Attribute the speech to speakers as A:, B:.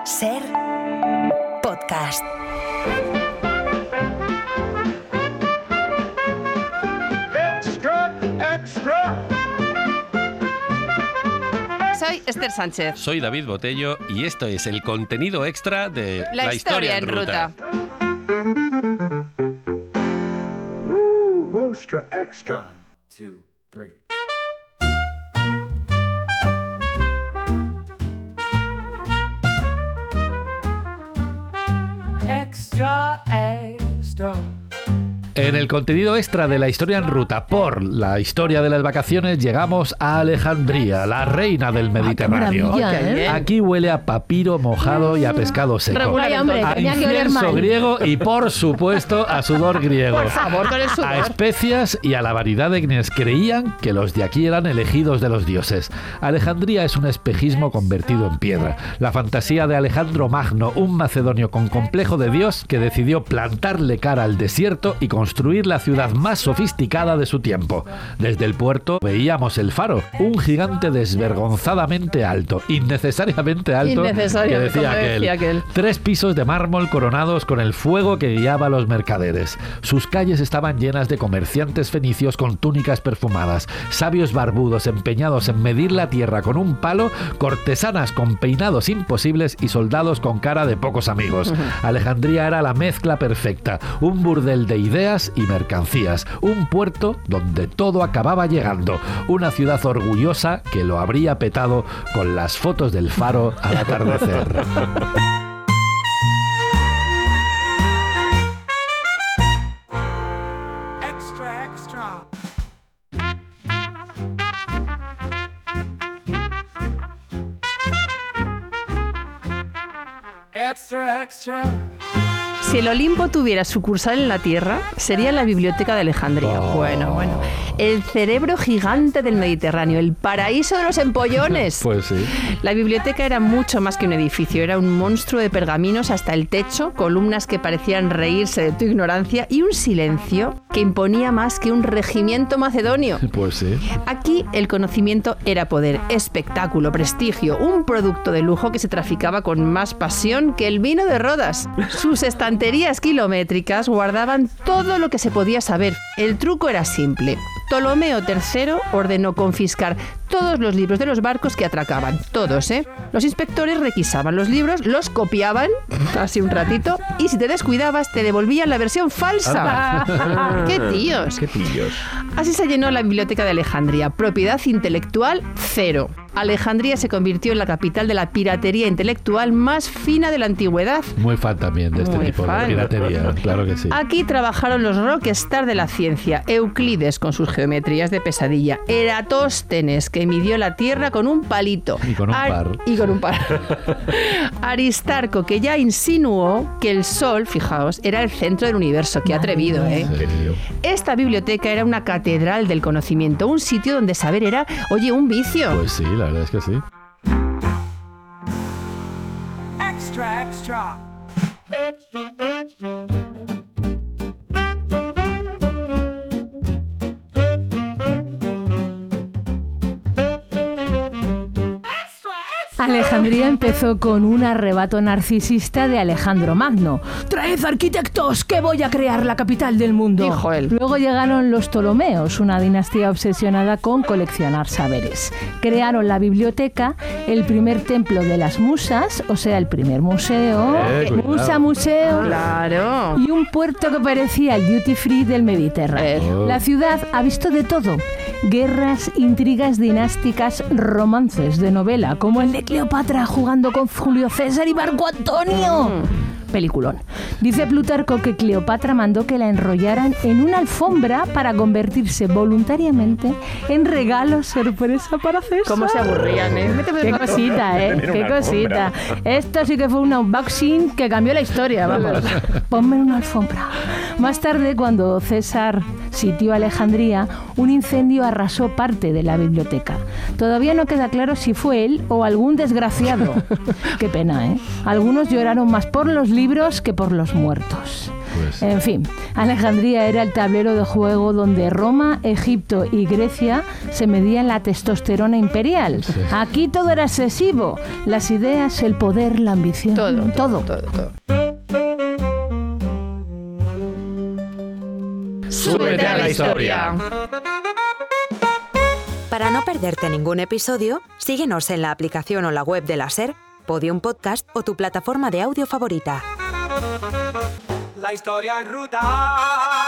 A: Ser podcast.
B: Extra, extra.
C: Soy Esther Sánchez.
D: Soy David Botello y esto es el contenido extra de
C: La historia en ruta.
B: Extra, extra. 2, 3. Extra, extra.
E: En el contenido extra de la historia en ruta por la historia de las vacaciones llegamos a Alejandría, la reina del Mediterráneo.
C: maravilla,
E: Aquí huele a papiro mojado y a pescado seco.
C: Regular, hombre,
E: A
C: tenía que oler
E: incienso
C: mal.
E: griego y, por supuesto, a sudor griego.
C: Por favor, con el
E: A
C: sudor.
E: especias y a la variedad de quienes creían que los de aquí eran elegidos de los dioses. Alejandría es un espejismo convertido en piedra. La fantasía de Alejandro Magno, un macedonio con complejo de dios que decidió plantarle cara al desierto y construir la ciudad más sofisticada de su tiempo. Desde el puerto veíamos el faro, un gigante desvergonzadamente alto, innecesariamente alto,
C: Innecesario,
E: que decía
C: como decía aquel.
E: 3 pisos de mármol coronados con el fuego que guiaba a los mercaderes. Sus calles estaban llenas de comerciantes fenicios con túnicas perfumadas, sabios barbudos empeñados en medir la tierra con un palo, cortesanas con peinados imposibles y soldados con cara de pocos amigos. Alejandría era la mezcla perfecta, un burdel de ideas y mercancías, un puerto donde todo acababa llegando, una ciudad orgullosa que lo habría petado con las fotos del faro al atardecer.
B: Extra, extra. Extra, extra.
C: Si el Olimpo tuviera sucursal en la Tierra, sería la Biblioteca de Alejandría. Bueno. El cerebro gigante del Mediterráneo, el paraíso de los empollones.
E: Pues sí.
C: La biblioteca era mucho más que un edificio, era un monstruo de pergaminos hasta el techo, columnas que parecían reírse de tu ignorancia y un silencio que imponía más que un regimiento macedonio.
E: Pues sí.
C: Aquí el conocimiento era poder, espectáculo, prestigio, un producto de lujo que se traficaba con más pasión que el vino de Rodas. Sus estanterías kilométricas guardaban todo lo que se podía saber. El truco era simple. Ptolomeo III ordenó confiscar todos los libros de los barcos que atracaban. Todos, ¿eh? Los inspectores requisaban los libros, los copiaban, así un ratito, y si te descuidabas te devolvían la versión falsa. ¡Qué tíos!
E: Qué pillos.
C: Así se llenó la biblioteca de Alejandría. Propiedad intelectual cero. Alejandría se convirtió en la capital de la piratería intelectual más fina de la antigüedad.
E: Muy fan también de este
C: Muy
E: tipo
C: fan.
E: de piratería, claro que sí.
C: Aquí trabajaron los rockstar de la ciencia. Euclides con sus geometrías de pesadilla. Eratóstenes, que midió la Tierra con un palito.
E: Y con un par.
C: Y con un par. Aristarco, que ya insinuó que el Sol, fijaos, era el centro del universo. Qué atrevido, ¿eh?
E: En serio.
C: Esta biblioteca era una catedral del conocimiento, un sitio donde saber era, oye, un vicio.
E: Pues sí, la verdad es que sí.
B: Extra, extra.
F: Alejandría empezó con un arrebato narcisista de Alejandro Magno. ¡Traed arquitectos, que voy a crear la capital del mundo!
C: Dijo él.
F: Luego llegaron los Ptolomeos, una dinastía obsesionada con coleccionar saberes. Crearon la biblioteca, el primer templo de las musas, o sea, el primer museo,
E: Cuidado.
F: museo,
C: Claro.
F: y un puerto que parecía el duty free del Mediterráneo. La ciudad ha visto de todo. Guerras, intrigas dinásticas, romances de novela, como el de Cleopatra jugando con Julio César y Marco Antonio. Peliculón. Dice Plutarco que Cleopatra mandó que la enrollaran en una alfombra para convertirse voluntariamente en regalo sorpresa para César.
C: ¿Cómo se aburrían, eh?
F: Qué cosita, ¿eh?
B: Tener
F: Qué
B: una
F: cosita. Esto sí que fue un unboxing que cambió la historia, vamos. Ponme una alfombra. Más tarde, cuando César sitió Alejandría, un incendio arrasó parte de la biblioteca. Todavía no queda claro si fue él o algún desgraciado. Qué pena, ¿eh? Algunos lloraron más por los libros que por los muertos.
E: Pues.
F: En fin, Alejandría era el tablero de juego donde Roma, Egipto y Grecia se medían la testosterona imperial.
E: Sí.
F: Aquí todo era excesivo. Las ideas, el poder, la ambición.
C: Todo.
E: ¡Súbete a la historia!
A: Para no perderte ningún episodio, síguenos en la aplicación o la web de la SER, Podium Podcast o tu plataforma de audio favorita.
B: La historia en ruta.